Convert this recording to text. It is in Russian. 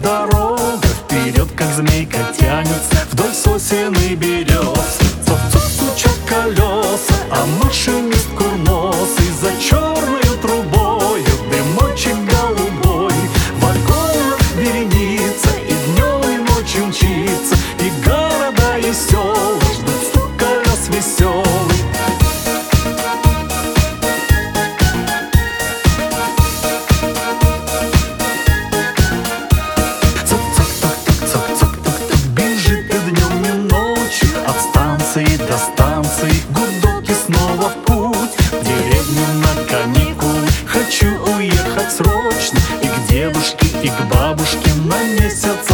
дорога вперед, как змейка, тянется вдоль сосен и берез. Цок-цок стучат колеса, а машинист курносый за черною трубою дымочек голубой. В вагонах вереница и днем, и ночью мчится, и города, и села ждут стук колес веселый. От станции до станции гудок и снова в путь. В деревню на каникулы хочу уехать срочно, и к дедушке, и к бабушке на месяц